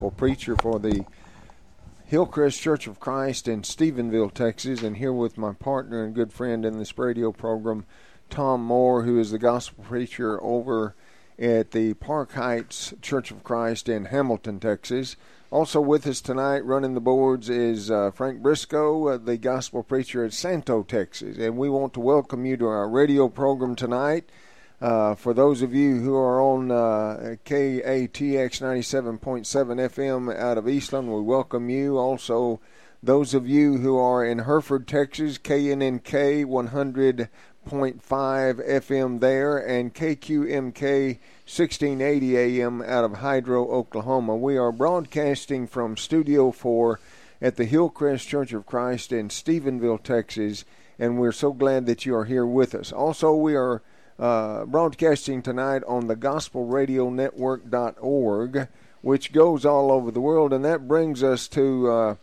preacher for the Hillcrest Church of Christ in Stephenville, Texas, and here with my partner and good friend in this radio program, Tom Moore, who is the gospel preacher over at the Park Heights Church of Christ in Hamilton, Texas. Also with us tonight, running the boards, is Frank Briscoe, the gospel preacher at Santo, Texas. And we want to welcome you to our radio program tonight. For those of you who are on KATX 97.7 FM out of Eastland, we welcome you. Also, those of you who are in Hereford, Texas, KNNK 100.5 FM there, and KQMK 1680 AM out of Hydro, Oklahoma. We are broadcasting from Studio 4 at the Hillcrest Church of Christ in Stephenville, Texas, and we're so glad that you are here with us. Also, we are broadcasting tonight on the gospelradionetwork.org, which goes all over the world, and that brings us to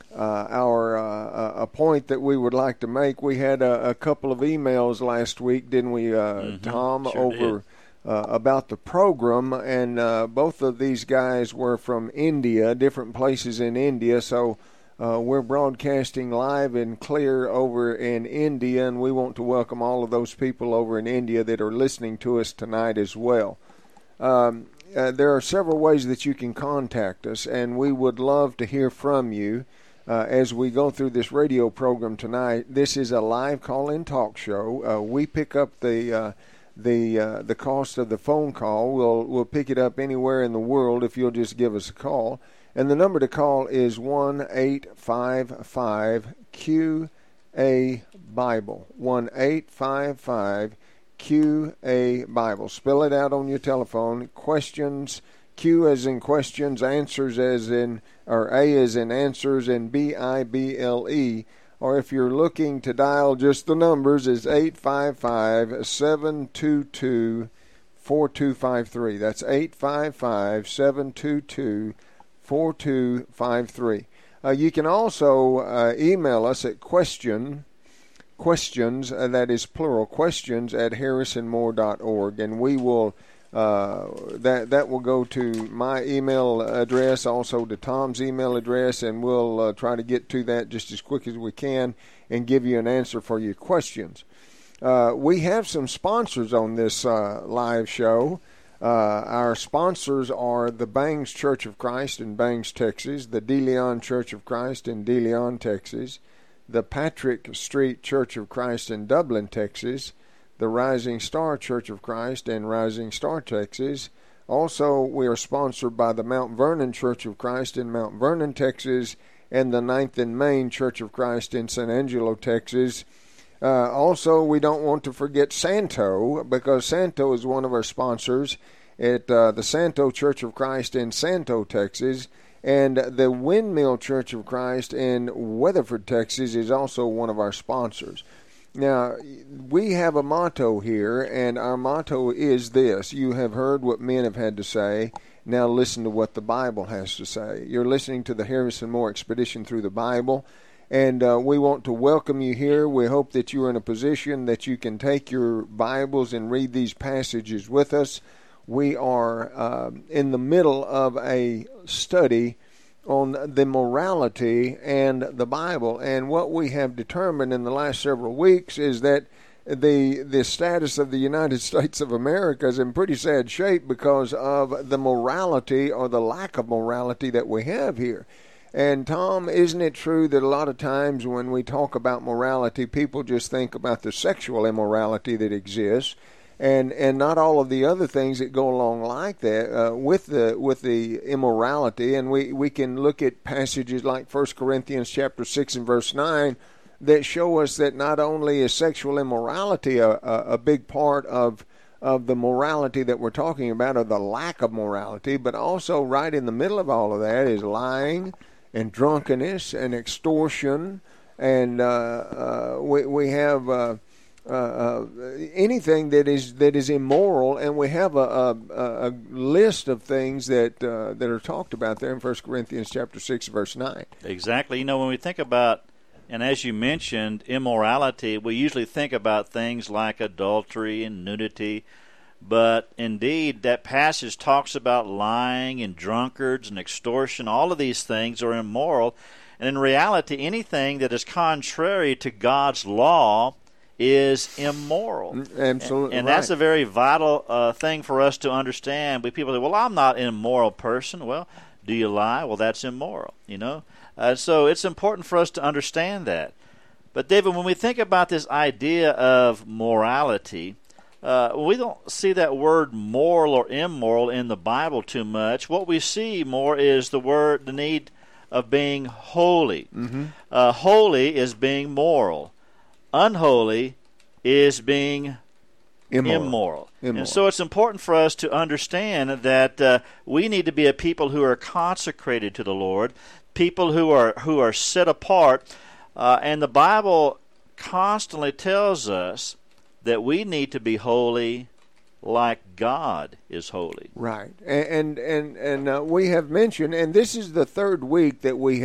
a point that we would like to make. We had a couple of emails last week, didn't we, Tom, sure over about the program, and both of these guys were from India, different places in India, so we're broadcasting live and clear over in India, and we want to welcome all of those people over in India that are listening to us tonight as well. There are several ways that you can contact us, and we would love to hear from you as we go through this radio program tonight. This is a live call-in talk show. We pick up the cost of the phone call. We'll pick it up anywhere in the world if you'll just give us a call. And the number to call is 1-855-QA-BIBLE, 1-855-QA-BIBLE. Spell it out on your telephone. Questions, Q as in questions, answers as in, or A as in answers, and BIBLE. Or if you're looking to dial just the numbers, is 855-722-4253. That's 855-722-4253. You can also email us at questions, that is plural, questions at harrisonmoore.org, and we will that will go to my email address, also to Tom's email address, and we'll try to get to that just as quick as we can and give you an answer for your questions. We have some sponsors on this live show. Our sponsors are the Bangs Church of Christ in Bangs, Texas, the De Leon Church of Christ in De Leon, Texas, the Patrick Street Church of Christ in Dublin, Texas, the Rising Star Church of Christ in Rising Star, Texas. Also, we are sponsored by the Mount Vernon Church of Christ in Mount Vernon, Texas, and the 9th and Main Church of Christ in San Angelo, Texas. Also, we don't want to forget Santo, because Santo is one of our sponsors at the Santo Church of Christ in Santo, Texas, and the Windmill Church of Christ in Weatherford, Texas is also one of our sponsors. Now, we have a motto here, and our motto is this: you have heard what men have had to say, now listen to what the Bible has to say. You're listening to the Harrison Moore Expedition Through the Bible, and we want to welcome you here. We hope that you're in a position that you can take your Bibles and read these passages with us. We are in the middle of a study on the morality and the Bible, and what we have determined in the last several weeks is that the status of the United States of America is in pretty sad shape because of the morality or the lack of morality that we have here. And Tom, isn't it true that a lot of times when we talk about morality, people just think about the sexual immorality that exists, and not all of the other things that go along like that with the immorality? And we can look at passages like 1 Corinthians chapter 6 and verse 9 that show us that not only is sexual immorality a big part of the morality that we're talking about, or the lack of morality, but also right in the middle of all of that is lying and drunkenness and extortion, and we have anything that is immoral, and we have a list of things that are talked about there in 1 Corinthians chapter 6, verse 9. Exactly. You know, when we think about, and as you mentioned, immorality, we usually think about things like adultery and nudity, But indeed, that passage talks about lying and drunkards and extortion. All of these things are immoral. And in reality, anything that is contrary to God's law is immoral. Absolutely. And right. that's a very vital thing for us to understand. People say, well, I'm not an immoral person. Well, do you lie? Well, that's immoral, So it's important for us to understand that. But, David, when we think about this idea of morality, we don't see that word moral or immoral in the Bible too much. What we see more is the need of being holy. Mm-hmm. Holy is being moral. Unholy is being immoral. And so it's important for us to understand that we need to be a people who are consecrated to the Lord, people who are set apart. And the Bible constantly tells us that we need to be holy like God is holy. Right. And we have mentioned, and this is the third week that we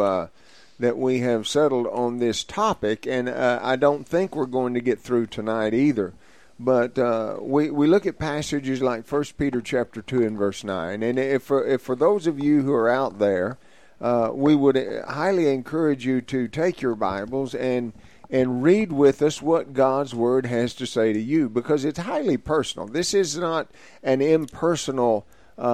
have settled on this topic, and I don't think we're going to get through tonight either. But we look at passages like 1 Peter chapter 2 and verse 9. And if for those of you who are out there, we would highly encourage you to take your Bibles and read with us what God's Word has to say to you, because it's highly personal. This is not an impersonal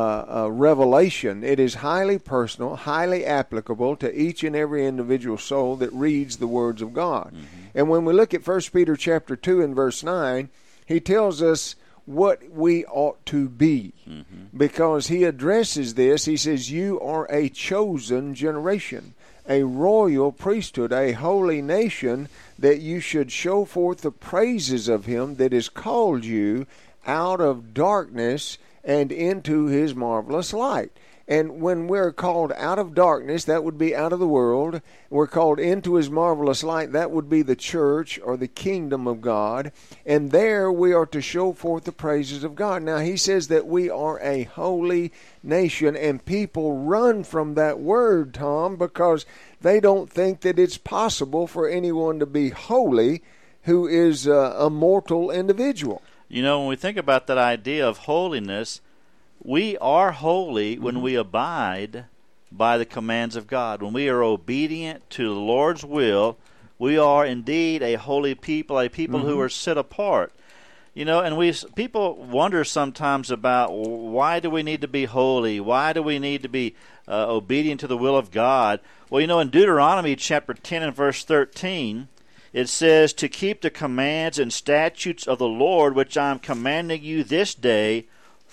revelation. It is highly personal, highly applicable to each and every individual soul that reads the words of God. Mm-hmm. And when we look at 1 Peter chapter 2 and verse 9, he tells us what we ought to be, mm-hmm. because he addresses this. He says, you are a chosen generation, a royal priesthood, a holy nation, that you should show forth the praises of him that has called you out of darkness and into his marvelous light. And when we're called out of darkness, that would be out of the world. We're called into his marvelous light. That would be the church or the kingdom of God. And there we are to show forth the praises of God. Now, he says that we are a holy nation, and people run from that word, Tom, because they don't think that it's possible for anyone to be holy who is a mortal individual. When we think about that idea of holiness, we are holy when we abide by the commands of God. When we are obedient to the Lord's will, we are indeed a holy people, a people who are set apart. And people wonder sometimes about, why do we need to be holy? Why do we need to be obedient to the will of God? Well, in Deuteronomy chapter 10 and verse 13, it says, to keep the commands and statutes of the Lord, which I am commanding you this day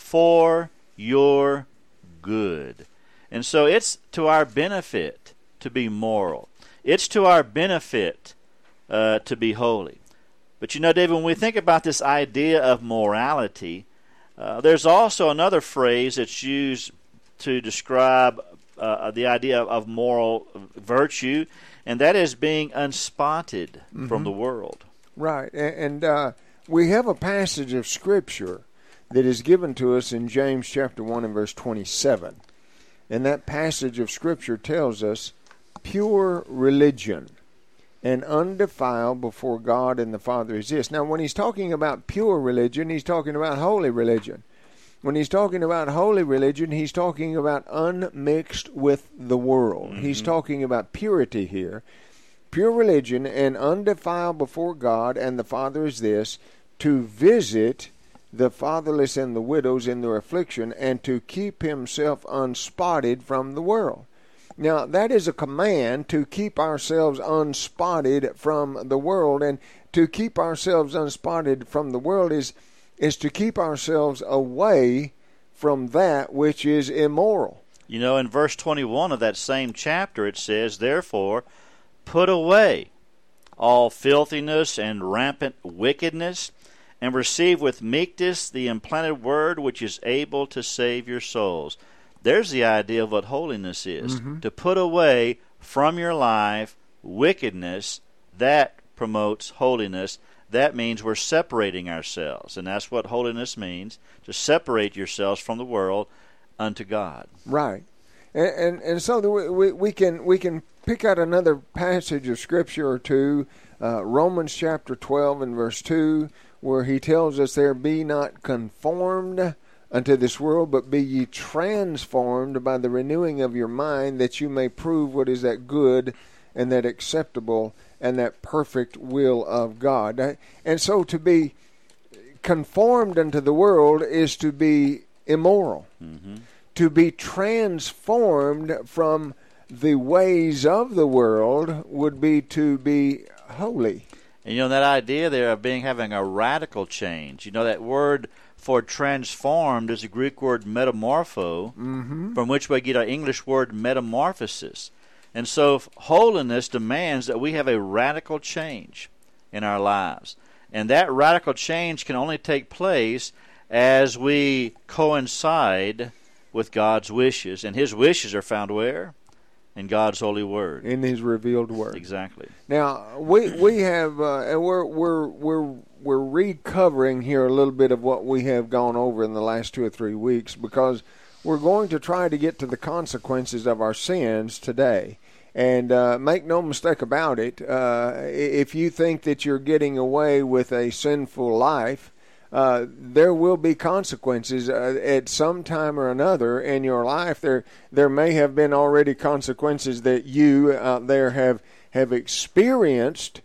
for your good. And so it's to our benefit to be moral. It's to our benefit to be holy. But David, when we think about this idea of morality, there's also another phrase that's used to describe the idea of moral virtue, and that is being unspotted from the world. Right. And we have a passage of Scripture that is given to us in James chapter 1 and verse 27. And that passage of Scripture tells us, pure religion and undefiled before God and the Father is this. Now, when he's talking about pure religion, he's talking about holy religion. When he's talking about holy religion, he's talking about unmixed with the world. Mm-hmm. He's talking about purity here. Pure religion and undefiled before God and the Father is this, to visit the fatherless and the widows in their affliction, and to keep himself unspotted from the world. Now, that is a command, to keep ourselves unspotted from the world. And to keep ourselves unspotted from the world is to keep ourselves away from that which is immoral. In verse 21 of that same chapter, it says, therefore, put away all filthiness and rampant wickedness, and receive with meekness the implanted word which is able to save your souls. There's the idea of what holiness is. Mm-hmm. To put away from your life wickedness, that promotes holiness. That means we're separating ourselves, and that's what holiness means, to separate yourselves from the world unto God. Right. And so we can pick out another passage of Scripture or two, Romans chapter 12 and verse 2, where he tells us there, be not conformed unto this world, but be ye transformed by the renewing of your mind, that you may prove what is that good and that acceptable and that perfect will of God. And so to be conformed unto the world is to be immoral. Mm-hmm. To be transformed from the ways of the world would be to be holy. And you know that idea there of having a radical change. You know that word for transformed is the Greek word metamorpho, mm-hmm. from which we get our English word metamorphosis. And so holiness demands that we have a radical change in our lives. And that radical change can only take place as we coincide with God's wishes. And His wishes are found where? In God's holy word. In His revealed word. Exactly. Now, we have, and we're recovering here a little bit of what we have gone over in the last 2 or 3 weeks, because we're going to try to get to the consequences of our sins today. And make no mistake about it, if you think that you're getting away with a sinful life, there will be consequences at some time or another in your life. There may have been already consequences that you out there have experienced,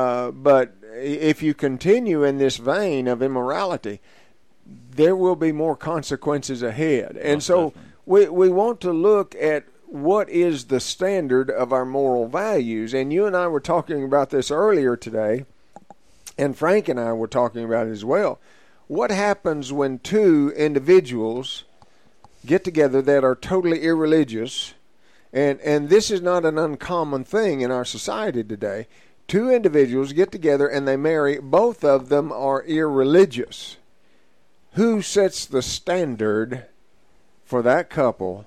but if you continue in this vein of immorality, there will be more consequences ahead. And so we want to look at what is the standard of our moral values. And you and I were talking about this earlier today, and Frank and I were talking about it as well. What happens when two individuals get together that are totally irreligious, and this is not an uncommon thing in our society today. Two individuals get together and they marry, both of them are irreligious. Who sets the standard for that couple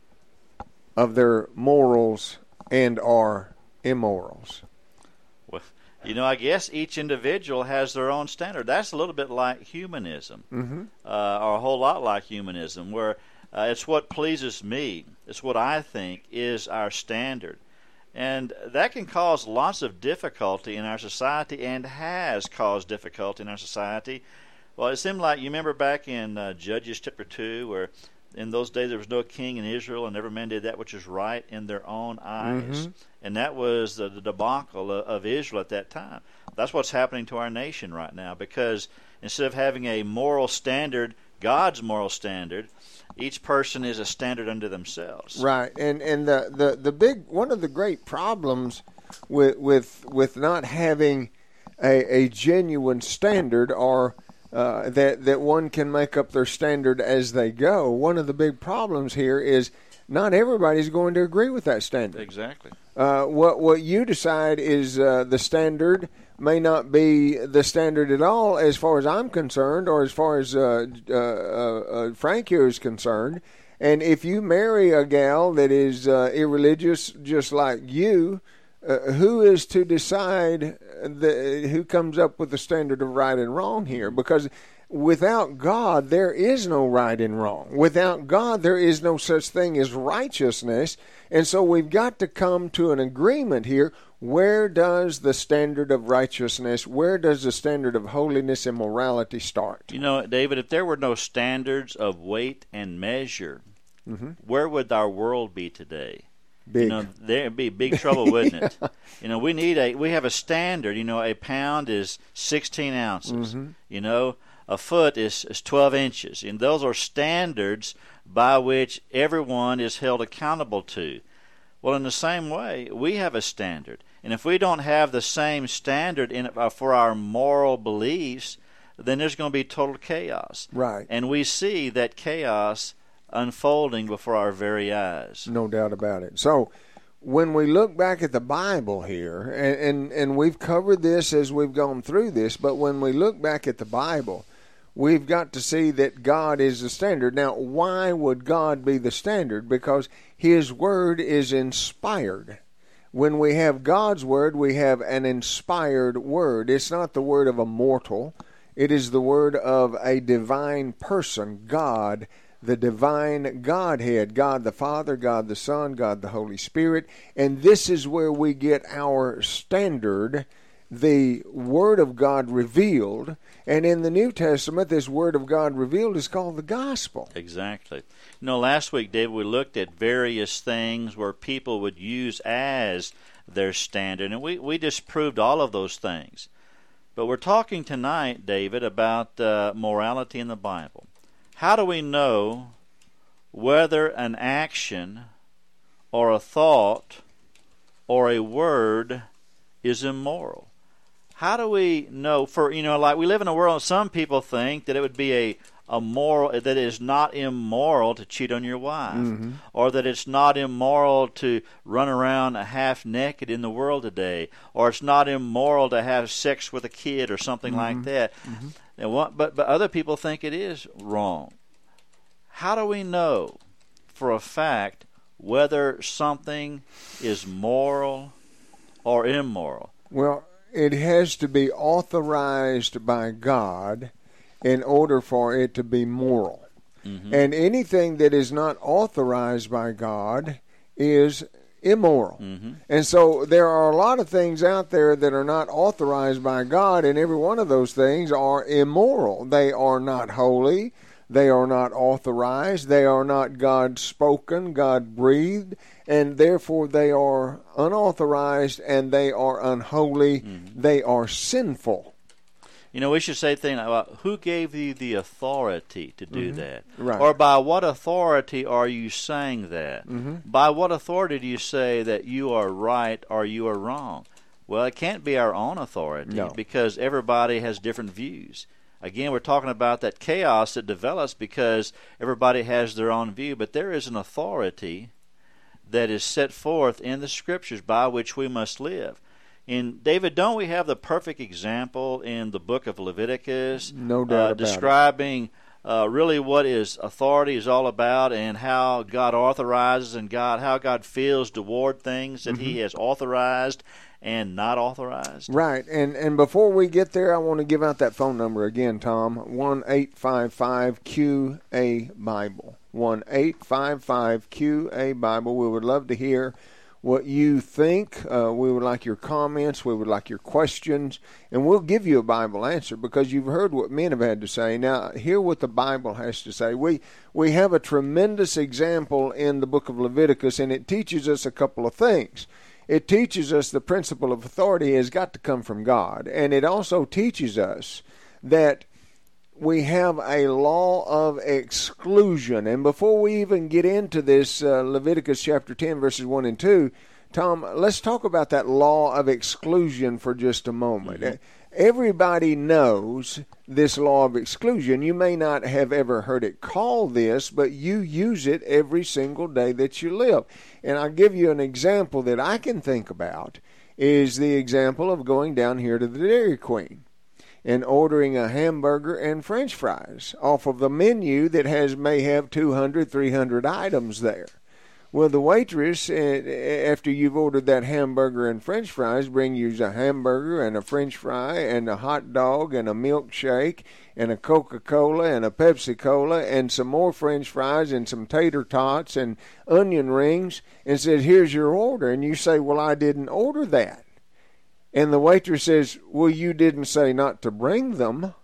of their morals and our immorals? Well, you know, I guess each individual has their own standard. That's a little bit like humanism, mm-hmm. Or a whole lot like humanism, where it's what pleases me. It's what I think is our standard. And that can cause lots of difficulty in our society, and has caused difficulty in our society. Well, it seemed like, you remember back in Judges chapter 2, where in those days there was no king in Israel, and every man did that which was right in their own eyes. Mm-hmm. And that was the debacle of Israel at that time. That's what's happening to our nation right now, because instead of having a moral standard, God's moral standard, each person is a standard unto themselves. Right, and the big, one of the great problems with not having a genuine standard, or that one can make up their standard as they go. One of the big problems here is not everybody's going to agree with that standard. Exactly. What you decide is the standard may not be the standard at all, as far as I'm concerned, or as far as Frank here is concerned. And if you marry a gal that is irreligious just like you, who is to decide who comes up with the standard of right and wrong here? Because without God, there is no right and wrong. Without God, there is no such thing as righteousness. And so we've got to come to an agreement here. Where does the standard of righteousness, where does the standard of holiness and morality start? You know, David, if there were no standards of weight and measure, mm-hmm. where would our world be today? Big. You know, there'd be big trouble, wouldn't it? You know, we have a standard. You know, a pound is 16 ounces. Mm-hmm. You know, a foot is 12 inches. And those are standards by which everyone is held accountable to. Well, in the same way, we have a standard. And if we don't have the same standard for our moral beliefs, then there's going to be total chaos. Right. And we see that chaos unfolding before our very eyes. No doubt about it. So when we look back at the Bible here, and we've covered this as we've gone through this, but when we look back at the Bible, we've got to see that God is the standard. Now, why would God be the standard? Because His Word is inspired. When we have God's Word, we have an inspired Word. It's not the word of a mortal. It is the word of a divine person, God, the divine Godhead, God the Father, God the Son, God the Holy Spirit. And this is where we get our standard the Word of God revealed. And in the New Testament, this Word of God revealed is called the gospel. Exactly. Last week, David, we looked at various things where people would use as their standard, and we disproved all of those things. But we're talking tonight, David, about morality in the Bible. How do we know whether an action or a thought or a word is immoral? How do we know? Like we live in a world, some people think that it would be a moral, that it is not immoral to cheat on your wife, or that it's not immoral to run around half naked in the world today, or it's not immoral to have sex with a kid or something like that. But other people think it is wrong. How do we know for a fact whether something is moral or immoral? Well, it has to be authorized by God in order for it to be moral. And anything that is not authorized by God is immoral. And so there are a lot of things out there that are not authorized by God, and every one of those things are immoral. They are not holy. They are not authorized. They are not God-spoken, God-breathed, and therefore they are unauthorized and they are unholy. They are sinful. We should say things about who gave you the authority to do that? Right. Or by what authority are you saying that? By what authority do you say that you are right or you are wrong? Well, it can't be our own authority because everybody has different views. Again, we're talking about that chaos that develops because everybody has their own view, but there is an authority that is set forth in the Scriptures by which we must live. And David, don't we have the perfect example in the book of Leviticus? No doubt about describing really what his authority is all about and how God authorizes and how God feels toward things that he has authorized and not authorized. Right. And before we get there, I want to give out that phone number again, Tom. 1-855-QA-BIBLE. 1-855-QA-BIBLE. We would love to hear what you think. We would like your comments. We would like your questions. And we'll give you a Bible answer because you've heard what men have had to say. Now, hear what the Bible has to say. We have a tremendous example in the book of Leviticus, and it teaches us a couple of things. It teaches us the principle of authority has got to come from God. And it also teaches us that we have a law of exclusion. And before we even get into this Leviticus chapter 10, verses 1 and 2, Tom, let's talk about that law of exclusion for just a moment. Everybody knows this law of exclusion. You may not have ever heard it called this, but you use it every single day that you live. And I'll give you an example that I can think about is the example of going down here to the Dairy Queen and ordering a hamburger and French fries off of the menu that may have 200, 300 items there. Well, the waitress, after you've ordered that hamburger and French fries, bring you a hamburger and a French fry and a hot dog and a milkshake and a Coca-Cola and a Pepsi-Cola and some more French fries and some tater tots and onion rings and says, here's your order. And you say, well, I didn't order that. And the waitress says, well, you didn't say not to bring them.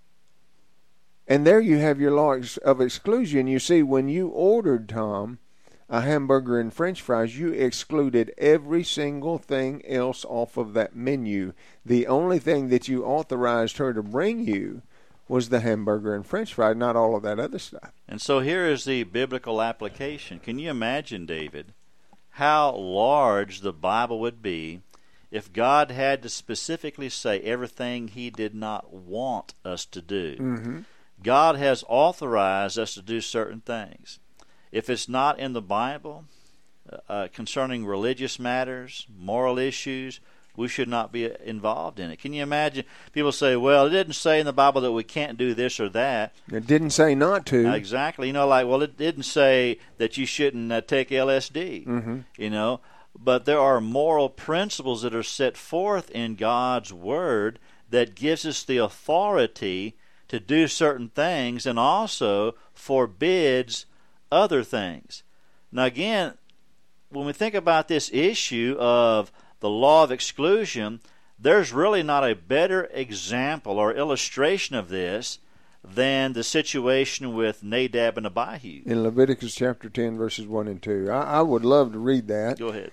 And there you have your law of exclusion. You see, when you ordered, Tom, a hamburger and French fries, you excluded every single thing else off of that menu. The only thing that you authorized her to bring you was the hamburger and French fries, not all of that other stuff. And so here is the biblical application. Can you imagine, David, how large the Bible would be if God had to specifically say everything he did not want us to do? God has authorized us to do certain things. If it's not in the Bible, concerning religious matters, moral issues, we should not be involved in it. Can you imagine? People say, well, it didn't say in the Bible that we can't do this or that. It didn't say not to. Exactly. Well, it didn't say that you shouldn't take LSD, But there are moral principles that are set forth in God's Word that gives us the authority to do certain things and also forbids other things. Now again, when we think about this issue of the law of exclusion, there's really not a better example or illustration of this than the situation with Nadab and Abihu. In Leviticus chapter 10, verses 1 and 2. I would love to read that. Go ahead.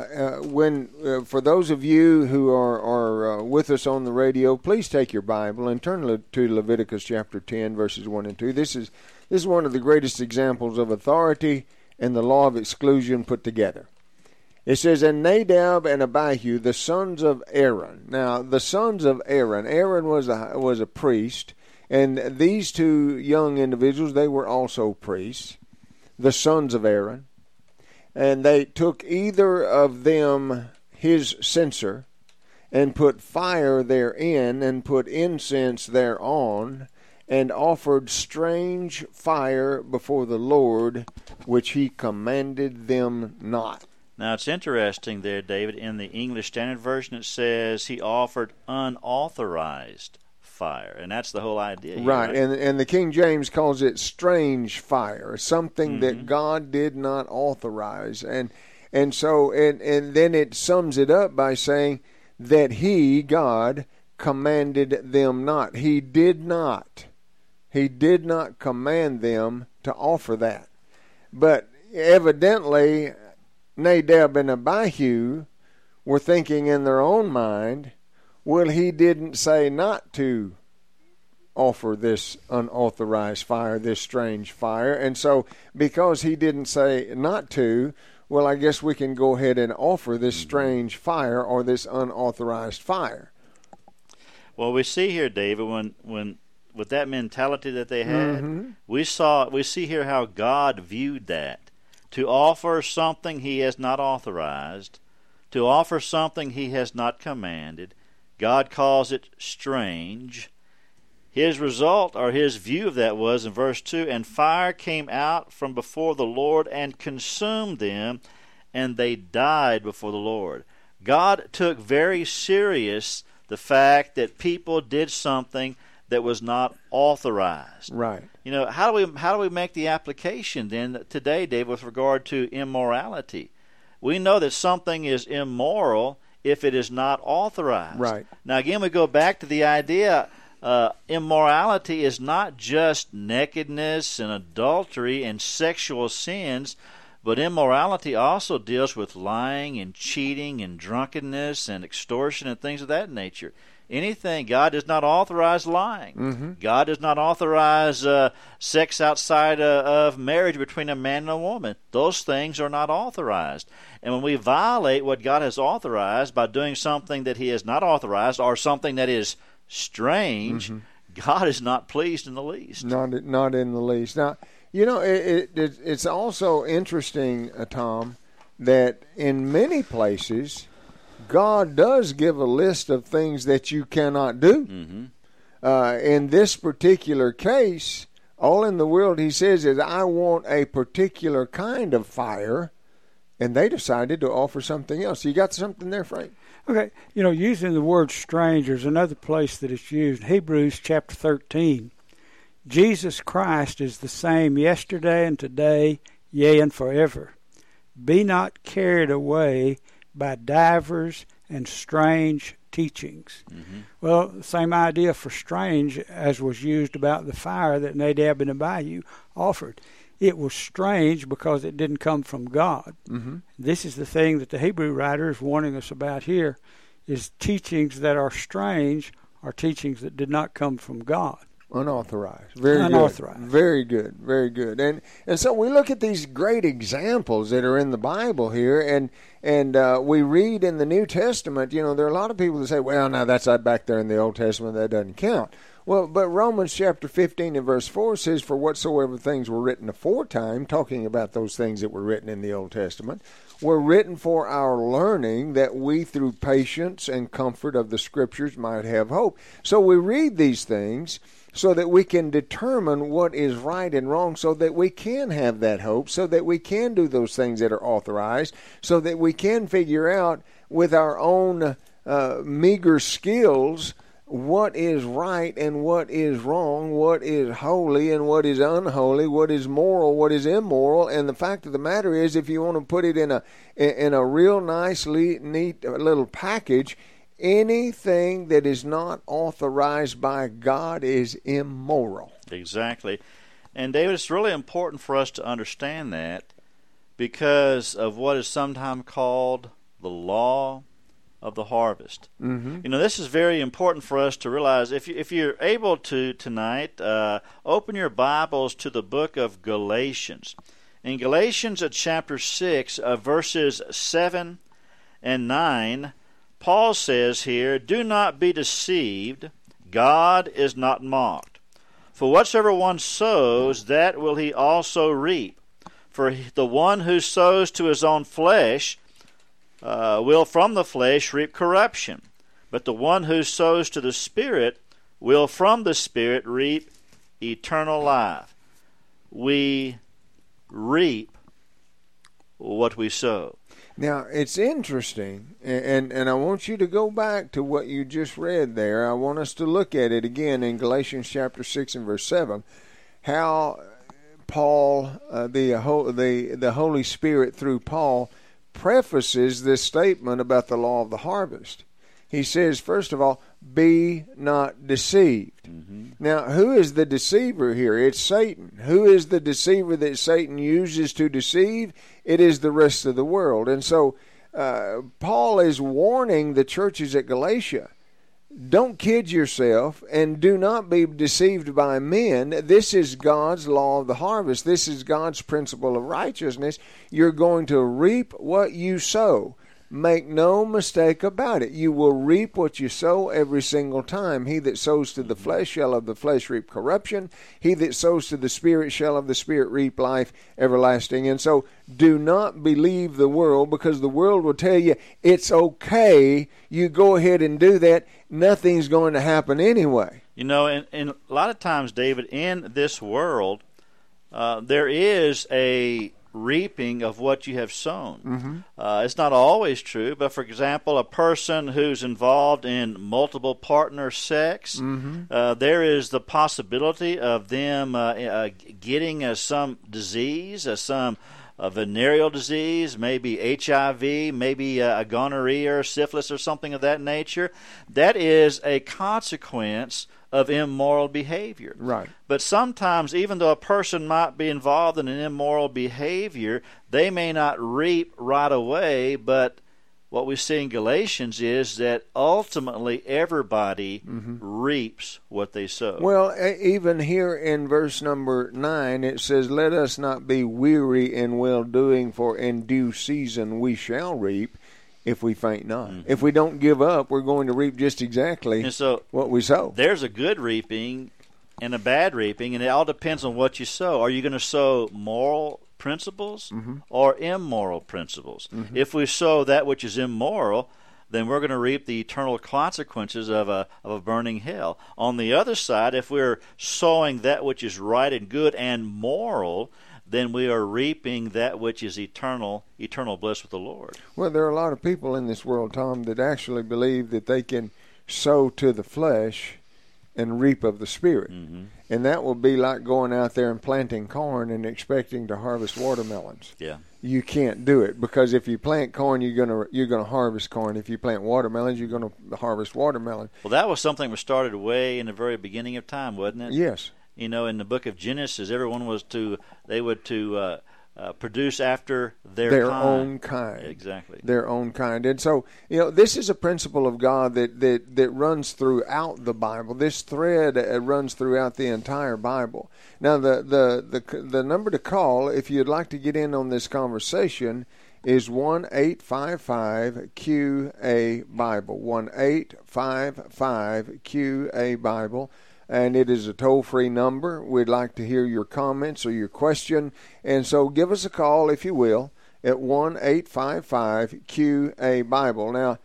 For those of you who are with us on the radio, please take your Bible and turn to Leviticus chapter 10, verses 1 and 2. This is one of the greatest examples of authority and the law of exclusion put together. It says, and Nadab and Abihu, the sons of Aaron. Now, the sons of Aaron. Aaron was a priest. And these two young individuals, they were also priests, the sons of Aaron. And they took either of them his censer and put fire therein and put incense thereon and offered strange fire before the Lord, which he commanded them not. Now, it's interesting there, David. In the English Standard Version, it says he offered unauthorized fire, and that's the whole idea here, right? And the King James calls it strange fire, something that God did not authorize, and then it sums it up by saying that he, God, commanded them not. He did not command them to offer that, but evidently Nadab and Abihu were thinking in their own mind, well, he didn't say not to offer this unauthorized fire, this strange fire. And so because he didn't say not to, well, I guess we can go ahead and offer this strange fire or this unauthorized fire. Well, we see here, David, when with that mentality that they had, we see here how God viewed that. To offer something he has not authorized, to offer something he has not commanded, God calls it strange. His result, or his view of that was in verse 2, and fire came out from before the Lord and consumed them, and they died before the Lord. God took very serious the fact that people did something that was not authorized. Right. You know, how do we make the application then today, Dave, with regard to immorality? We know that something is immoral if it is not authorized. Right. Now, again, we go back to the idea, immorality is not just nakedness and adultery and sexual sins, but immorality also deals with lying and cheating and drunkenness and extortion and things of that nature. Anything, God does not authorize lying. God does not authorize sex outside of marriage between a man and a woman. Those things are not authorized. And when we violate what God has authorized by doing something that he has not authorized or something that is strange, God is not pleased in the least. Not in the least. Now, you know, it's also interesting, Tom, that in many places God does give a list of things that you cannot do. In this particular case, all in the world he says is, I want a particular kind of fire, and they decided to offer something else. You got something there, Frank? Okay, you know, using the word strange, there's another place that it's used. Hebrews chapter 13. Jesus Christ is the same yesterday and today, yea, and forever. Be not carried away by divers and strange teachings. Well, the same idea for strange as was used about the fire that Nadab and Abihu offered. It was strange because it didn't come from God. This is the thing that the Hebrew writer is warning us about here, is teachings that are strange are teachings that did not come from God. Unauthorized. Very unauthorized. Good. Very good. Very good. And so we look at these great examples that are in the Bible here, and we read in the New Testament, you know, there are a lot of people that say, well, now that's back there in the Old Testament, that doesn't count. Well, but Romans chapter 15 and verse 4 says, for whatsoever things were written aforetime, talking about those things that were written in the Old Testament, were written for our learning, that we through patience and comfort of the Scriptures might have hope. So we read these things so that we can determine what is right and wrong, so that we can have that hope, so that we can do those things that are authorized, so that we can figure out with our own meager skills what is right and what is wrong, what is holy and what is unholy, what is moral, what is immoral. And the fact of the matter is, if you want to put it in a real nice, neat little package, anything that is not authorized by God is immoral. Exactly. And David, it's really important for us to understand that because of what is sometimes called the law of the harvest. Mm-hmm. You know, this is very important for us to realize. If you're able to tonight, open your Bibles to the book of Galatians. In Galatians at chapter 6, verses 7 and 9, Paul says here, "Do not be deceived, God is not mocked. For whatsoever one sows, that will he also reap. For the one who sows to his own flesh will from the flesh reap corruption. But the one who sows to the Spirit will from the Spirit reap eternal life." We reap what we sow. Now, it's interesting, and I want you to go back to what you just read there. I want us to look at it again in Galatians chapter 6 and verse 7, how Paul, the Holy Spirit through Paul, prefaces this statement about the law of the harvest. He says, first of all, be not deceived. Mm-hmm. Now, who is the deceiver here? It's Satan. Who is the deceiver that Satan uses to deceive? It is the rest of the world. And so Paul is warning the churches at Galatia, don't kid yourself and do not be deceived by men. This is God's law of the harvest. This is God's principle of righteousness. You're going to reap what you sow. Make no mistake about it. You will reap what you sow every single time. He that sows to the flesh shall of the flesh reap corruption. He that sows to the Spirit shall of the Spirit reap life everlasting. And so do not believe the world, because the world will tell you it's okay. You go ahead and do that. Nothing's going to happen anyway. You know, and a lot of times, David, in this world, there is a reaping of what you have sown. Mm-hmm. It's not always true, but for example, a person who's involved in multiple partner sex, Mm-hmm. There is the possibility of them getting some disease, some venereal disease, maybe HIV, maybe a gonorrhea or syphilis or something of that nature. That is a consequence of immoral behavior. Right. But sometimes, even though a person might be involved in an immoral behavior, they may not reap right away, but what we see in Galatians is that ultimately everybody reaps what they sow. Well, even here in verse number 9, it says, "Let us not be weary in well-doing, for in due season we shall reap, if we faint not." Mm-hmm. If we don't give up, we're going to reap just exactly And so what we sow. there's a good reaping and a bad reaping, and it all depends on what you sow. Are you going to sow moral principles or immoral principles? If we sow that which is immoral, then we're going to reap the eternal consequences of a burning hell. On the other side, if we're sowing that which is right and good and moral, then we are reaping that which is eternal bliss with the Lord. Well, there are a lot of people in this world, Tom, that actually believe that they can sow to the flesh and reap of the Spirit. Mm-hmm. And that will be like going out there and planting corn and expecting to harvest watermelons. Yeah. You can't do it, because if you plant corn, you're gonna harvest corn. If you plant watermelons, you're gonna harvest watermelon. Well, that was something that started way in the very beginning of time, wasn't it? Yes. You know, in the book of Genesis, everyone was they would produce after their own kind. Exactly. Their own kind. And so, you know, this is a principle of God that runs throughout the Bible. This thread runs throughout the entire Bible. Now, the number to call, if you'd like to get in on this conversation, is 1-855-QA-BIBLE. 1-855-QA-BIBLE. And it is a toll-free number. We'd like to hear your comments or your question. And so give us a call, if you will, at 1-855-QA-BIBLE. Now,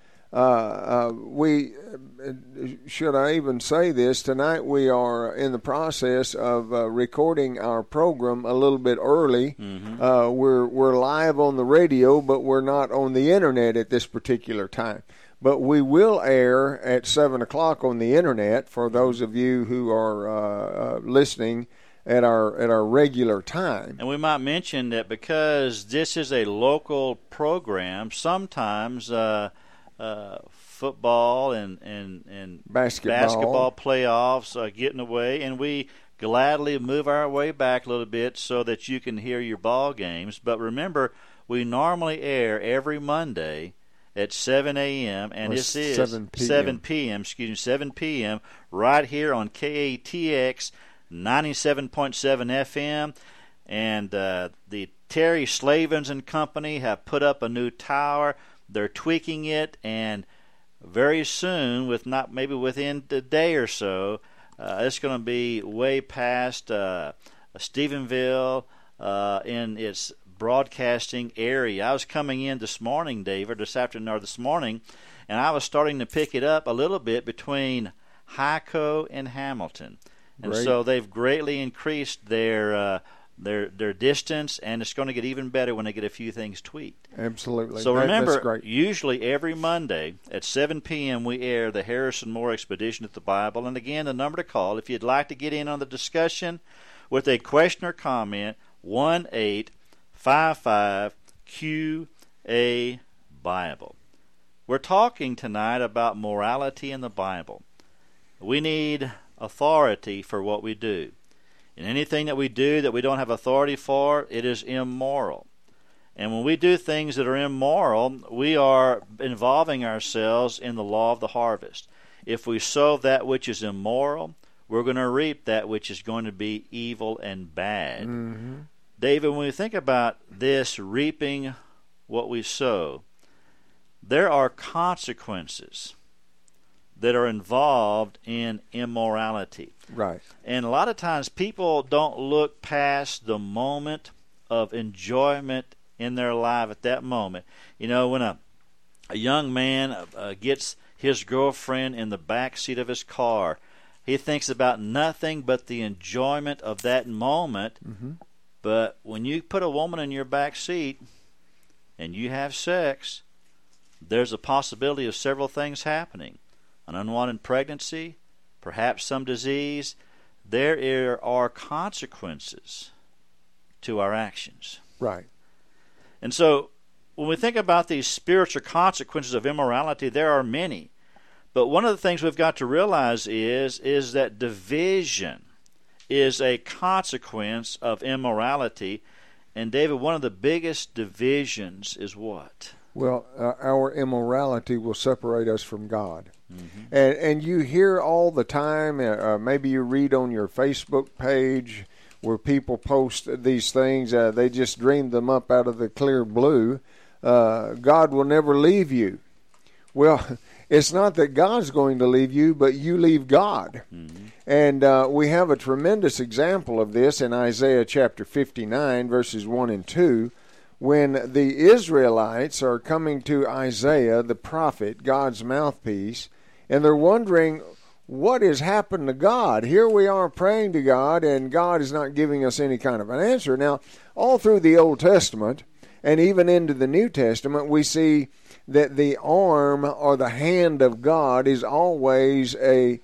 should I even say this, tonight we are in the process of recording our program a little bit early. Mm-hmm. We're live on the radio, but we're not on the Internet at this particular time. But we will air at 7 o'clock on the Internet for those of you who are listening at our regular time. And we might mention that because this is a local program, sometimes football and basketball playoffs getting away, and we gladly move our way back a little bit so that you can hear your ball games. But remember, we normally air every Monday at 7 a.m. and this is 7 p.m. 7 p.m. right here on KATX 97.7 FM. And the Terry Slavens and Company have put up a new tower. They're tweaking it, and very soon, maybe within a day or so, it's going to be way past Stephenville in its broadcasting area. I was coming in this morning, David, this morning, and I was starting to pick it up a little bit between Hyco and Hamilton. And Great. So they've greatly increased their distance, and it's going to get even better when they get a few things tweaked. Absolutely. So remember, that's great. Usually every Monday at 7 p.m. we air the Harrison Moore Expedition at the Bible. And again, the number to call if you'd like to get in on the discussion with a question or comment, 1-855-QA-BIBLE. We're talking tonight about morality in the Bible. We need authority for what we do. And anything that we do that we don't have authority for, it is immoral. And when we do things that are immoral, we are involving ourselves in the law of the harvest. If we sow that which is immoral, we're going to reap that which is going to be evil and bad. Mm-hmm. David, when we think about this, reaping what we sow, there are consequences that are involved in immorality. Right. And a lot of times people don't look past the moment of enjoyment in their life at that moment. You know, when a young man gets his girlfriend in the back seat of his car, he thinks about nothing but the enjoyment of that moment. Mm-hmm. But when you put a woman in your back seat and you have sex, there's a possibility of several things happening. An unwanted pregnancy, perhaps some disease. There are consequences to our actions. Right. And so when we think about these spiritual consequences of immorality, there are many. But one of the things we've got to realize is that division is a consequence of immorality. And David, one of the biggest divisions is what? Well, our immorality will separate us from God. Mm-hmm. And you hear all the time, maybe you read on your Facebook page where people post these things, they just dreamed them up out of the clear blue. God will never leave you. Well, it's not that God's going to leave you, but you leave God. Mm-hmm. And we have a tremendous example of this in Isaiah chapter 59, verses 1 and 2, when the Israelites are coming to Isaiah, the prophet, God's mouthpiece, and they're wondering, what has happened to God? Here we are praying to God, and God is not giving us any kind of an answer. Now, all through the Old Testament, and even into the New Testament, we see that the arm or the hand of God is always a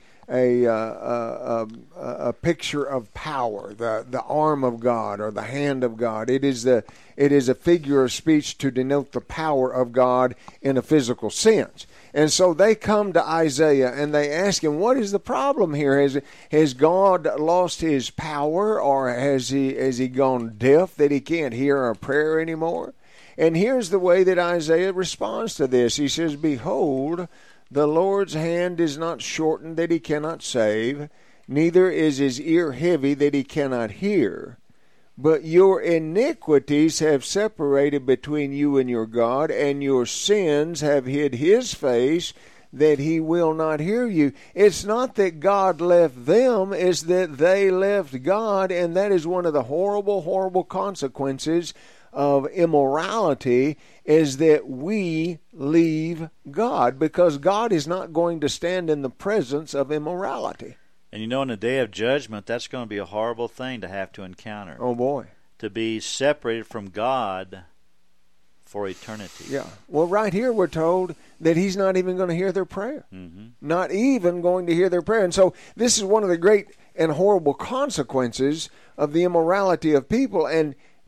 picture of power, the arm of God or the hand of God. It is a figure of speech to denote the power of God in a physical sense. And so they come to Isaiah and they ask him, what is the problem here? Has God lost his power, or has he gone deaf that he can't hear our prayer anymore? And here's the way that Isaiah responds to this. He says, behold, the Lord's hand is not shortened that he cannot save, neither is his ear heavy that he cannot hear. But your iniquities have separated between you and your God, and your sins have hid his face that he will not hear you. It's not that God left them, it's that they left God, and that is one of the horrible, horrible consequences of immorality, is that we leave God, because God is not going to stand in the presence of immorality. And you know, in the day of judgment, that's going to be a horrible thing to have to encounter. Oh, boy. To be separated from God for eternity. Yeah. Well, right here we're told that he's not even going to hear their prayer. Mm-hmm. Not even going to hear their prayer. And so this is one of the great and horrible consequences of the immorality of people. And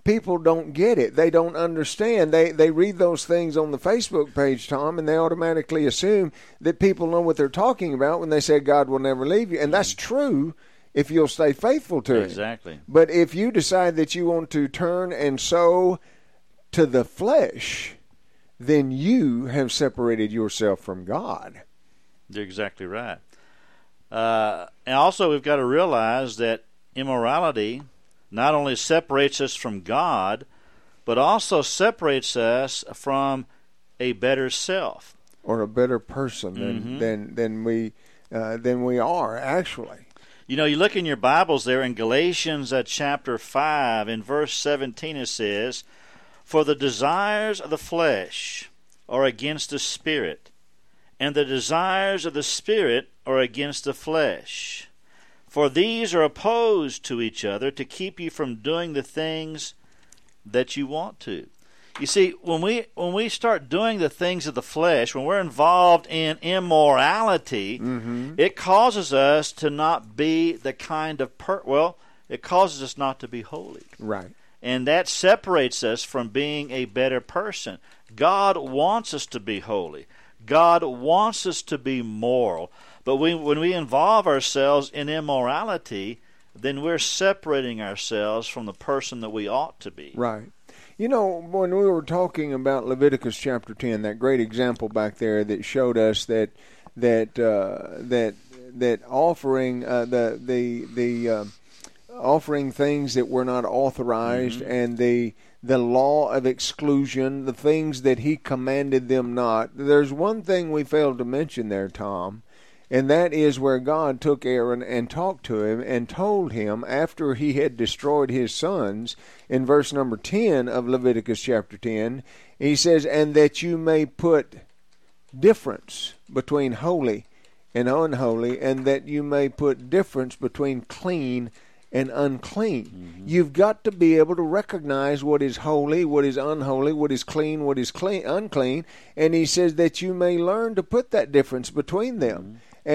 people don't get it. They don't understand. They read those things on the Facebook page, Tom, and they automatically assume that people know what they're talking about when they say God will never leave you. And that's true if you'll stay faithful to it. Exactly. But if you decide that you want to turn and sow to the flesh, then you have separated yourself from God. You're exactly right. And also we've got to realize that immorality not only separates us from God, but also separates us from a better self, or a better person than we are actually. You know, you look in your Bibles there in Galatians chapter 5, in verse 17 it says, "For the desires of the flesh are against the Spirit, and the desires of the Spirit are against the flesh. For these are opposed to each other to keep you from doing the things that you want to." You see, when we start doing the things of the flesh, when we're involved in immorality, it causes us to not be the kind of it causes us not to be holy. Right. And that separates us from being a better person. God wants us to be holy. God wants us to be moral. But when we involve ourselves in immorality, then we're separating ourselves from the person that we ought to be. Right. You know, when we were talking about Leviticus chapter 10, that great example back there that showed us that offering offering things that were not authorized, and the law of exclusion, the things that he commanded them not. There's one thing we failed to mention there, Tom, and that is where God took Aaron and talked to him and told him after he had destroyed his sons, in verse number 10 of Leviticus chapter 10, he says, "And that you may put difference between holy and unholy, and that you may put difference between clean and unclean." You've got to be able to recognize what is holy, what is unholy, what is clean, what is unclean, and he says that you may learn to put that difference between them.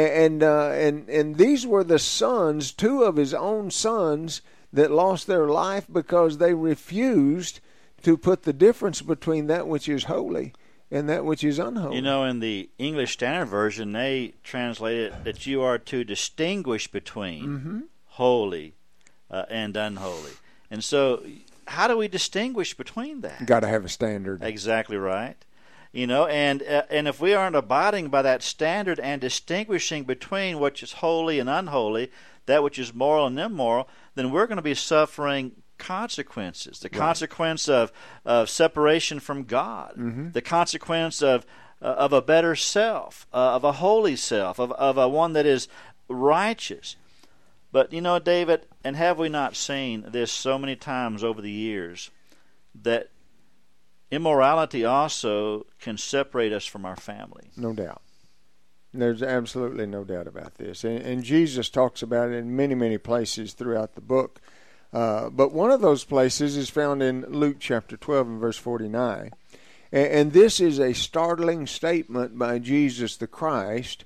And these were the sons, two of his own sons, that lost their life because they refused to put the difference between that which is holy and that which is unholy. You know, in the English Standard Version, they translate it that you are to distinguish between holy and unholy. And so, how do we distinguish between that? Got to have a standard. Exactly right. You know, and if we aren't abiding by that standard and distinguishing between what is holy and unholy, that which is moral and immoral, then we're going to be suffering consequences. The consequence of separation from God, the consequence of a better self, of a holy self, of a one that is righteous. But, you know, David, and have we not seen this so many times over the years, that immorality also can separate us from our family? No doubt. There's absolutely no doubt about this. And Jesus talks about it in many, many places throughout the book. But one of those places is found in Luke chapter 12 and verse 49. And this is a startling statement by Jesus the Christ,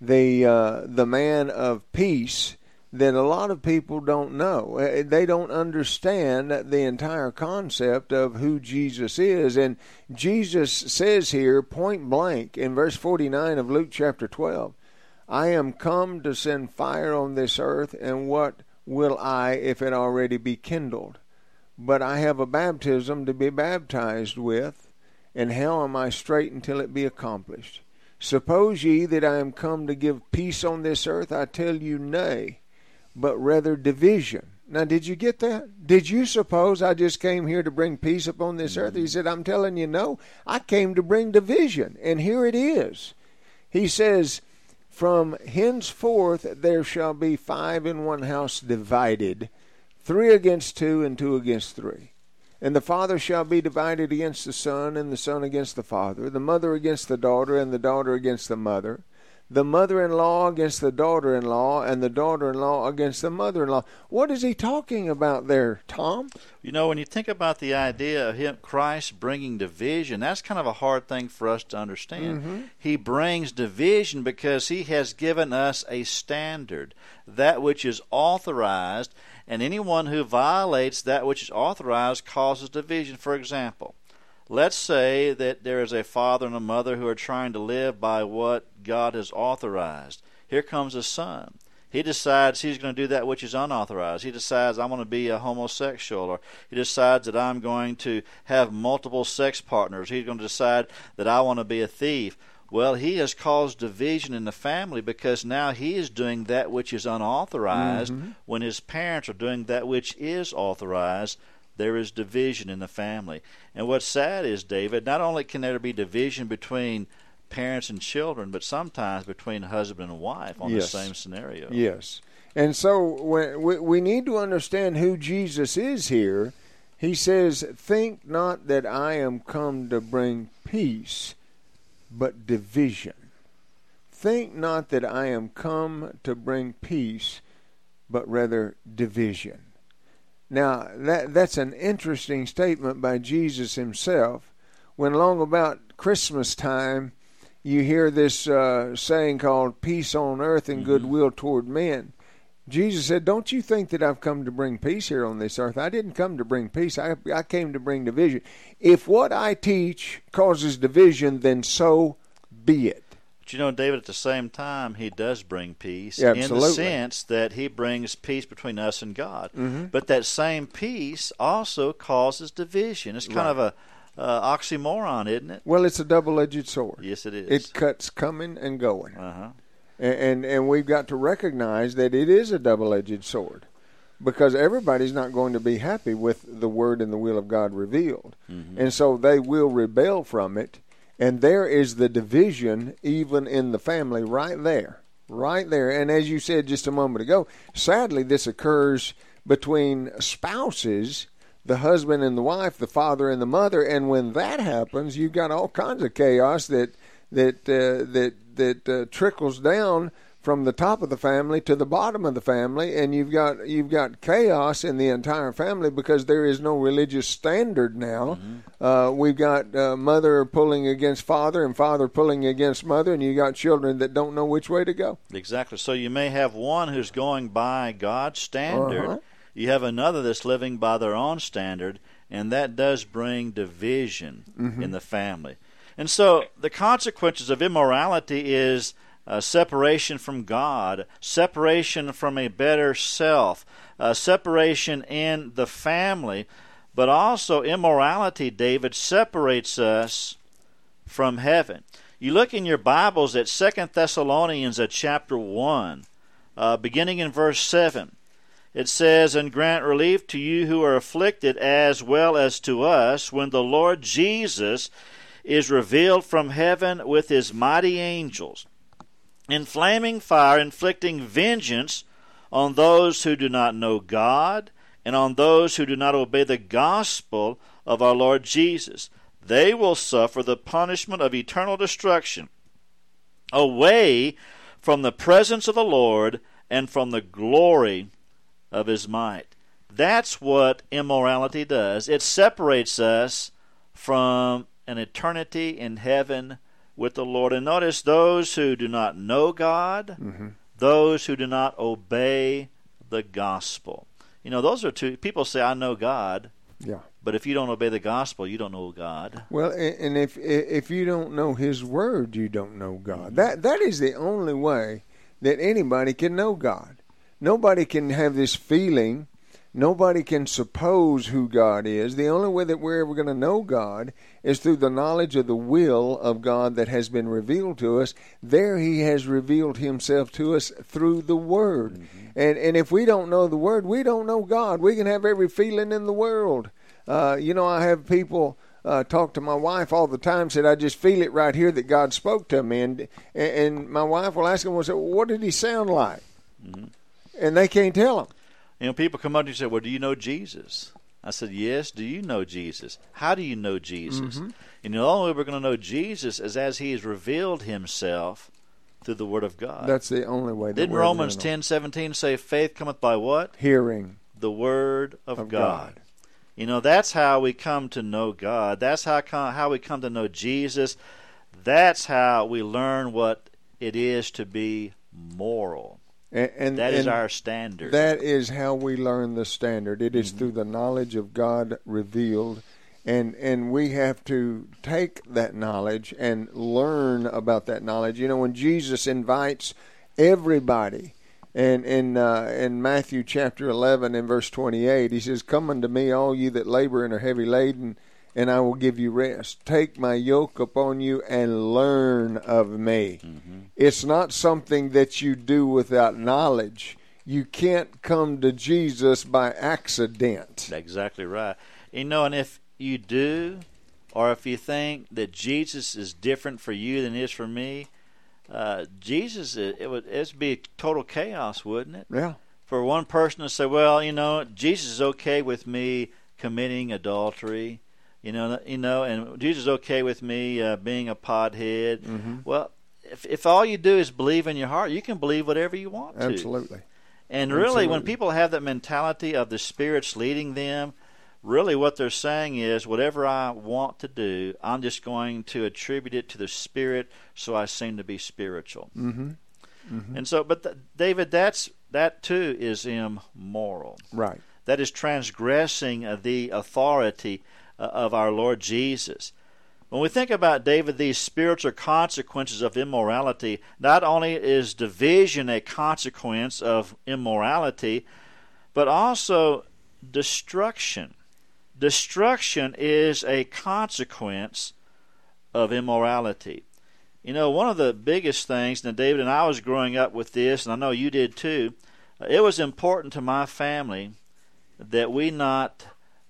the man of peace, that a lot of people don't know. They don't understand the entire concept of who Jesus is. And Jesus says here, point blank, in verse 49 of Luke chapter 12, "I am come to send fire on this earth, and what will I if it already be kindled? But I have a baptism to be baptized with, and how am I straight until it be accomplished? Suppose ye that I am come to give peace on this earth? I tell you, nay, but rather division." Now, did you get that? Did you suppose I just came here to bring peace upon this earth? He said, I'm telling you, no, I came to bring division. And here it is. He says, "From henceforth there shall be 5 in one house divided, 3 against 2 and 2 against 3. And the father shall be divided against the son, and the son against the father, the mother against the daughter, and the daughter against the mother, the mother-in-law against the daughter-in-law, and the daughter-in-law against the mother-in-law." What is he talking about there, Tom? You know, when you think about the idea of Christ bringing division, that's kind of a hard thing for us to understand. He brings division because he has given us a standard, that which is authorized, And anyone who violates that which is authorized causes division. For example, let's say that there is a father and a mother who are trying to live by what God has authorized. Here comes a son. He decides he's going to do that which is unauthorized. He decides I'm going to be a homosexual, or he decides that I'm going to have multiple sex partners. He's going to decide that I want to be a thief. Well, he has caused division in the family because now he is doing that which is unauthorized when his parents are doing that which is authorized. There is division in the family. And what's sad is, David, not only can there be division between parents and children, but sometimes between husband and wife on the same scenario. Yes. And so we need to understand who Jesus is here. He says, "Think not that I am come to bring peace, but division." Think not that I am come to bring peace, but rather division. Now, that's an interesting statement by Jesus himself. When along about Christmas time, you hear this saying called peace on earth and goodwill toward men. Jesus said, don't you think that I've come to bring peace here on this earth? I didn't come to bring peace. I came to bring division. If what I teach causes division, then so be it. But you know, David, at the same time, he does bring peace Yeah, in the sense that he brings peace between us and God. But that same peace also causes division. It's kind of a oxymoron, isn't it? Well, it's a double-edged sword. Yes, it is. It cuts coming and going. And we've got to recognize that it is a double-edged sword, because everybody's not going to be happy with the Word and the will of God revealed. And so they will rebel from it, and there is the division even in the family right there. And as you said just a moment ago, sadly this occurs between spouses, the husband and the wife, the father and the mother, and when that happens, you've got all kinds of chaos that trickles down from the top of the family to the bottom of the family, and you've got chaos in the entire family because there is no religious standard now. We've got mother pulling against father and father pulling against mother, and you got children that don't know which way to go. Exactly. So you may have one who's going by God's standard. You have another that's living by their own standard, and that does bring division in the family. And so the consequences of immorality is separation from God, separation from a better self, separation in the family, but also immorality, David, separates us from heaven. You look in your Bibles at 2 Thessalonians at chapter 1, beginning in verse 7. It says, "And grant relief to you who are afflicted as well as to us, when the Lord Jesus is revealed from heaven with his mighty angels, in flaming fire, inflicting vengeance on those who do not know God, and on those who do not obey the gospel of our Lord Jesus. They will suffer the punishment of eternal destruction, away from the presence of the Lord and from the glory of his might." That's what immorality does. It separates us from an eternity in heaven with the Lord. And notice, those who do not know God, those who do not obey the gospel. You know, those are two. People say, I know God. Yeah. But if you don't obey the gospel, you don't know God. Well, and if you don't know his word, you don't know God. That is the only way that anybody can know God. Nobody can have this feeling. Nobody can suppose who God is. The only way that we're ever going to know God is through the knowledge of the will of God that has been revealed to us. There he has revealed himself to us through the Word. And if we don't know the Word, we don't know God. We can have every feeling in the world. You know, I have people talk to my wife all the time, said, I just feel it right here that God spoke to me. And my wife will ask them, well, what did he sound like? And they can't tell them. You know, people come up to you and say, well, do you know Jesus? I said, yes. Do you know Jesus? How do you know Jesus? And the only way we're going to know Jesus is as he has revealed himself through the Word of God. That's the only way. Didn't Romans 10:17 say, faith cometh by what? Hearing the Word of God. You know, that's how we come to know God. That's how we come to know Jesus. That's how we learn what it is to be moral. And that is our standard. That is how we learn the standard. It is through the knowledge of God revealed. And we have to take that knowledge and learn about that knowledge. You know, when Jesus invites everybody, and in Matthew chapter 11 and verse 28, he says, "Come unto me, all you that labor and are heavy laden, and I will give you rest. Take my yoke upon you and learn of me." It's not something that you do without knowledge. You can't come to Jesus by accident. Exactly right. You know, and if you do, or if you think that Jesus is different for you than he is for me, Jesus, it'd be total chaos, wouldn't it? Yeah. For one person to say, well, you know, Jesus is okay with me committing adultery, you know, and Jesus is okay with me being a pothead. Well, if all you do is believe in your heart, you can believe whatever you want to. Absolutely. And really, when people have that mentality of the Spirit's leading them, really what they're saying is, whatever I want to do, I'm just going to attribute it to the Spirit, so I seem to be spiritual. And so, but David, that too is immoral. Right. That is transgressing the authority of our Lord Jesus. When we think about, David, these spiritual consequences of immorality, not only is division a consequence of immorality, but also destruction. Destruction is a consequence of immorality. You know, one of the biggest things, and David and I was growing up with this, and I know you did too, it was important to my family that we not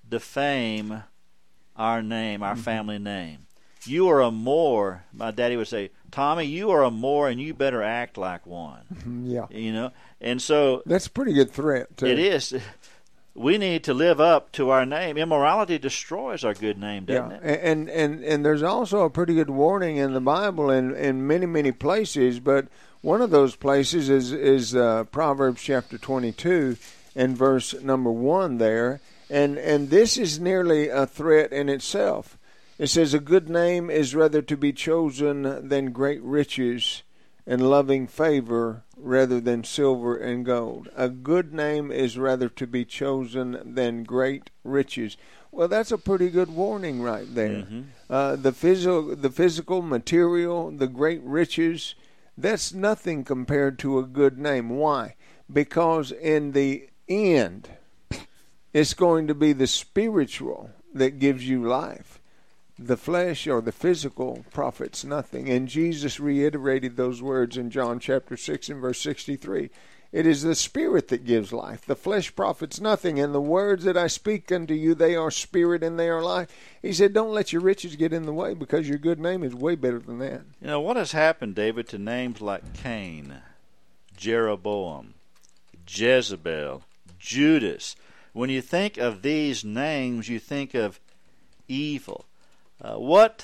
defame our name, our family name. You are a Moore, my daddy would say, Tommy, you are a Moore and you better act like one. Yeah. You know, and so that's a pretty good threat, too. It is. We need to live up to our name. Immorality destroys our good name, doesn't it? And there's also a pretty good warning in the Bible in many, many places, but one of those places is Proverbs chapter 22 and verse number 1 there, and this is nearly a threat in itself. It says, "A good name is rather to be chosen than great riches, and loving favor rather than silver and gold." A good name is rather to be chosen than great riches. Well, that's a pretty good warning right there. The physical, material, the great riches, that's nothing compared to a good name. Why? Because in the end, it's going to be the spiritual that gives you life. The flesh or the physical profits nothing. And Jesus reiterated those words in John chapter 6 and verse 63. It is the Spirit that gives life. The flesh profits nothing. And the words that I speak unto you, they are spirit and they are life. He said, don't let your riches get in the way, because your good name is way better than that. You know, what has happened, David, to names like Cain, Jeroboam, Jezebel, Judas? When you think of these names, you think of evil. What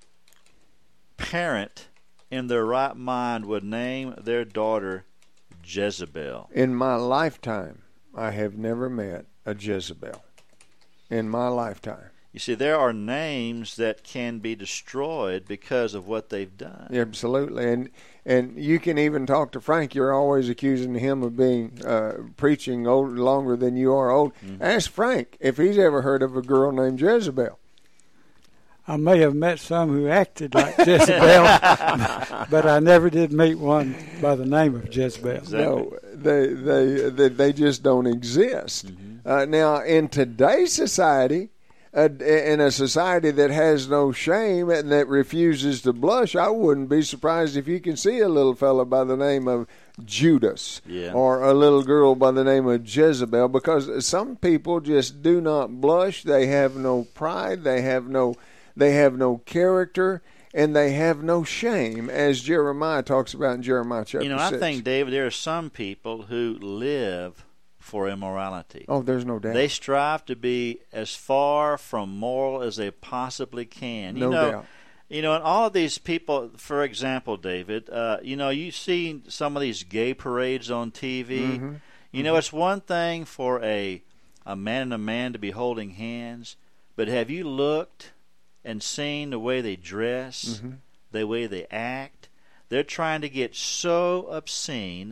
parent in their right mind would name their daughter Jezebel? In my lifetime, I have never met a Jezebel. In my lifetime. You see, there are names that can be destroyed because of what they've done. Absolutely. And you can even talk to Frank. You're always accusing him of being preaching longer than you are old. Ask Frank if he's ever heard of a girl named Jezebel. I may have met some who acted like Jezebel, but I never did meet one by the name of Jezebel. Exactly. No, they just don't exist. Now, in today's society, in a society that has no shame and that refuses to blush, I wouldn't be surprised if you can see a little fella by the name of Judas or a little girl by the name of Jezebel, because some people just do not blush. They have no pride. They have no character, and they have no shame, as Jeremiah talks about in Jeremiah chapter 6. You know, I think, David, there are some people who live for immorality. Oh, there's no doubt. They strive to be as far from moral as they possibly can. No doubt. You know, and all of these people, for example, David, you know, you see some of these gay parades on TV. You know, it's one thing for a man and a man to be holding hands, but have you looked and seen the way they dress, the way they act? They're trying to get so obscene,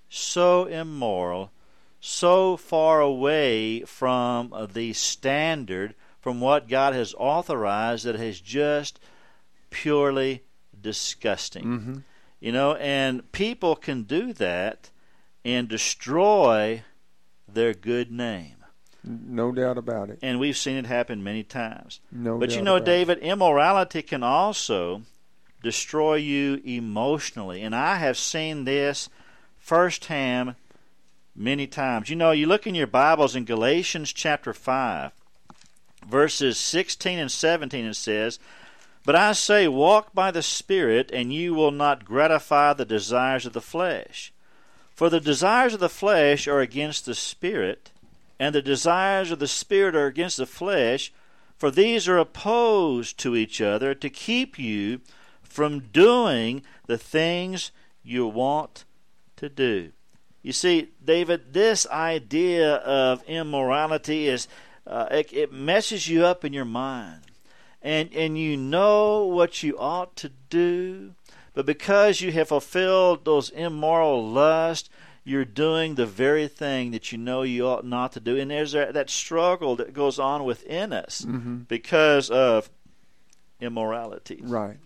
so immoral, so far away from the standard, from what God has authorized, that is just purely disgusting. Mm-hmm. You know, and people can do that and destroy their good name. No doubt about it. And we've seen it happen many times. No but doubt you know, about David, immorality can also destroy you emotionally. And I have seen this firsthand many times. You know, you look in your Bibles in Galatians chapter 5, verses 16 and 17, it says, "But I say, walk by the Spirit, and you will not gratify the desires of the flesh. For the desires of the flesh are against the Spirit, and the desires of the Spirit are against the flesh, for these are opposed to each other to keep you from doing the things you want to do." You see, David, this idea of immorality is it messes you up in your mind. And you know what you ought to do, but because you have fulfilled those immoral lusts, you're doing the very thing that you know you ought not to do. And there's that struggle that goes on within us because of immorality. Right.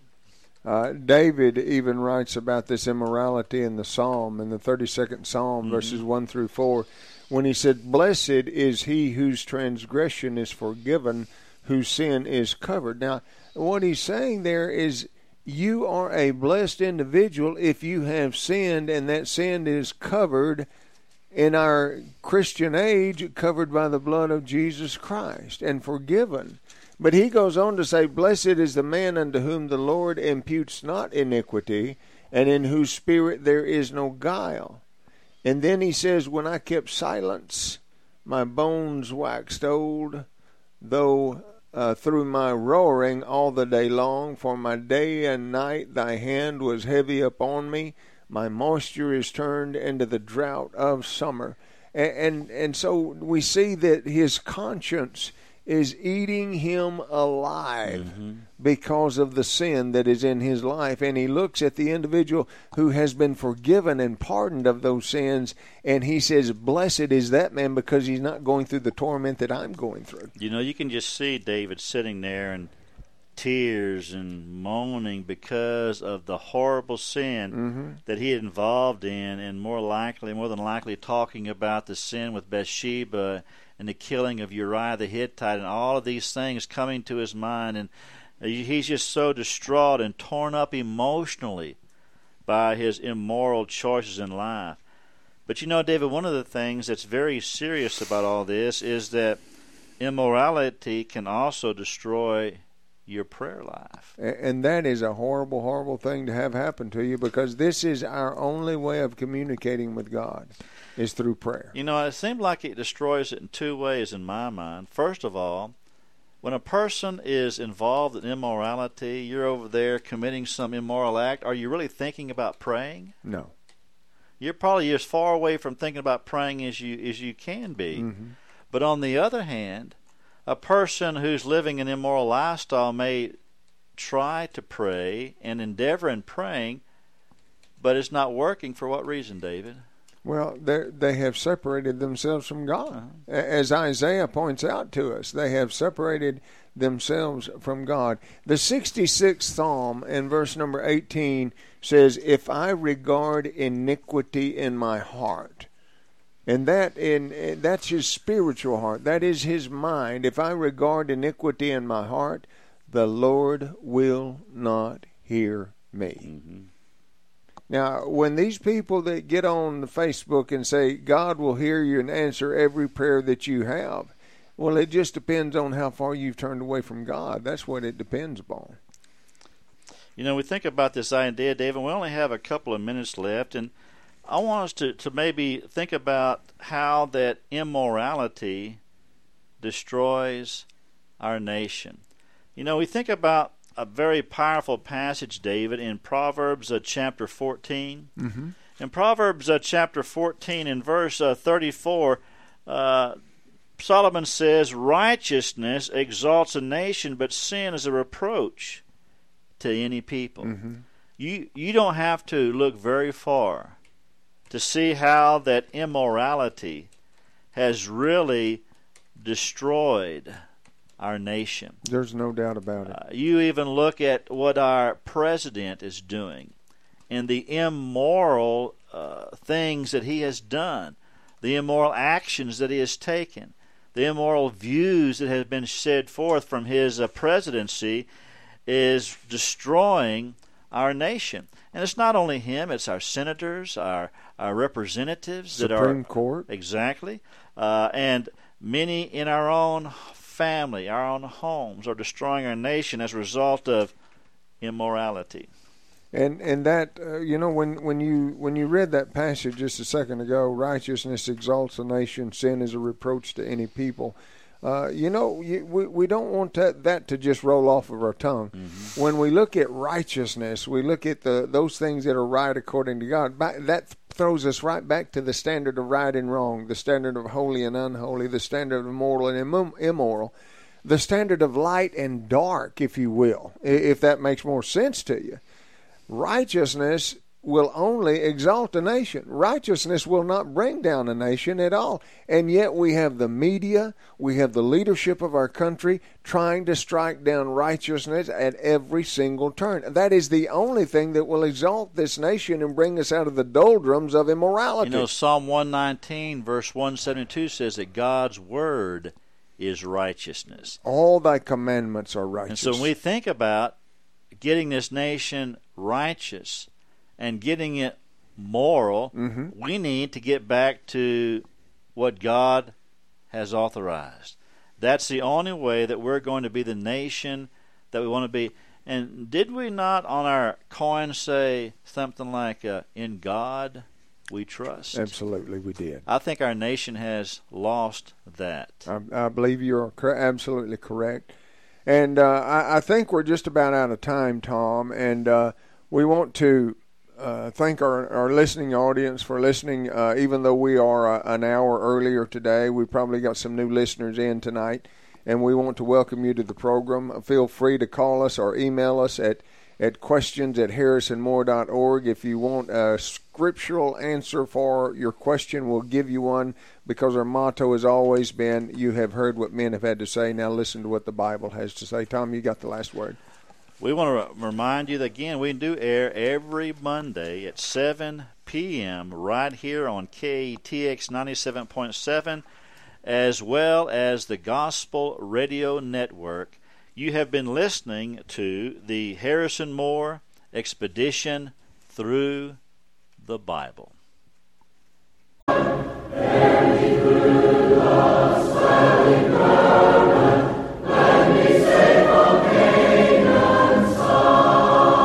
David even writes about this immorality in the Psalm, in the 32nd Psalm, verses 1 through 4, when he said, "Blessed is he whose transgression is forgiven, whose sin is covered." Now, what he's saying there is you are a blessed individual if you have sinned, and that sin is covered in our Christian age, covered by the blood of Jesus Christ and forgiven. But he goes on to say, "Blessed is the man unto whom the Lord imputes not iniquity, and in whose spirit there is no guile." And then he says, "When I kept silence, my bones waxed old, though through my roaring all the day long, for my day and night thy hand was heavy upon me. My moisture is turned into the drought of summer." And so we see that his conscience is eating him alive because of the sin that is in his life. And he looks at the individual who has been forgiven and pardoned of those sins, and he says, "Blessed is that man because he's not going through the torment that I'm going through." You know, you can just see David sitting there in tears and moaning because of the horrible sin that he had involved in, and more than likely talking about the sin with Bathsheba and the killing of Uriah the Hittite, and all of these things coming to his mind, and he's just so distraught and torn up emotionally by his immoral choices in life. But you know, David, one of the things that's very serious about all this is that immorality can also destroy your prayer life. And that is a horrible, horrible thing to have happen to you, because this is our only way of communicating with God, is through prayer. You know, it seems like it destroys it in two ways in my mind. First of all, when a person is involved in immorality, you're over there committing some immoral act, are you really thinking about praying? No. You're probably as far away from thinking about praying as you can be. But on the other hand, a person who's living an immoral lifestyle may try to pray and endeavor in praying, but it's not working. For what reason, David? Well, they have separated themselves from God. As Isaiah points out to us, they have separated themselves from God. The 66th Psalm in verse number 18 says, "If I regard iniquity in my heart," and that's his spiritual heart, that is his mind. "If I regard iniquity in my heart, the Lord will not hear me." Now, when these people that get on Facebook and say, "God will hear you and answer every prayer that you have," well, it just depends on how far you've turned away from God. That's what it depends upon. You know, we think about this idea, David, we only have a couple of minutes left, and I want us to maybe think about how that immorality destroys our nation. You know, we think about a very powerful passage, David, in Proverbs chapter 14. In Proverbs chapter 14, in verse 34, Solomon says, "Righteousness exalts a nation, but sin is a reproach to any people." You don't have to look very far to see how that immorality has really destroyed our nation. There's no doubt about it. You even look at what our president is doing and the immoral things that he has done, the immoral actions that he has taken, the immoral views that have been set forth from his presidency is destroying our nation. And it's not only him, it's our senators, our representatives Supreme Court. Exactly. And many in our own family, our own homes, are destroying our nation as a result of immorality. And that when you read that passage just a second ago, righteousness exalts a nation, sin is a reproach to any people. We don't want that to just roll off of our tongue. Mm-hmm. When we look at righteousness, we look at those things that are right according to God. That throws us right back to the standard of right and wrong, the standard of holy and unholy, the standard of moral and immoral, the standard of light and dark, if you will, if that makes more sense to you. Righteousness will only exalt a nation. Righteousness will not bring down a nation at all. And yet we have the media, we have the leadership of our country trying to strike down righteousness at every single turn. That is the only thing that will exalt this nation and bring us out of the doldrums of immorality. Psalm 119, verse 172 says that God's word is righteousness. All thy commandments are righteous. And so when we think about getting this nation righteous and getting it moral, we need to get back to what God has authorized. That's the only way that we're going to be the nation that we want to be. And did we not on our coin say something like, in God we trust? Absolutely, we did. I think our nation has lost that. I believe you're absolutely correct. And I think we're just about out of time, Tom, and we want to thank our listening audience for listening. Even though we are an hour earlier today, we probably got some new listeners in tonight, and we want to welcome you to the program. Feel free to call us or email us at questions@harrisonmoore.org. If you want a scriptural answer for your question, we'll give you one, because our motto has always been, you have heard what men have had to say, now listen to what the Bible has to say. Tom, you got the last word. We want to remind you that, again, we do air every Monday at 7 p.m. right here on KTX 97.7, as well as the Gospel Radio Network. You have been listening to the Harrison Moore Expedition Through the Bible.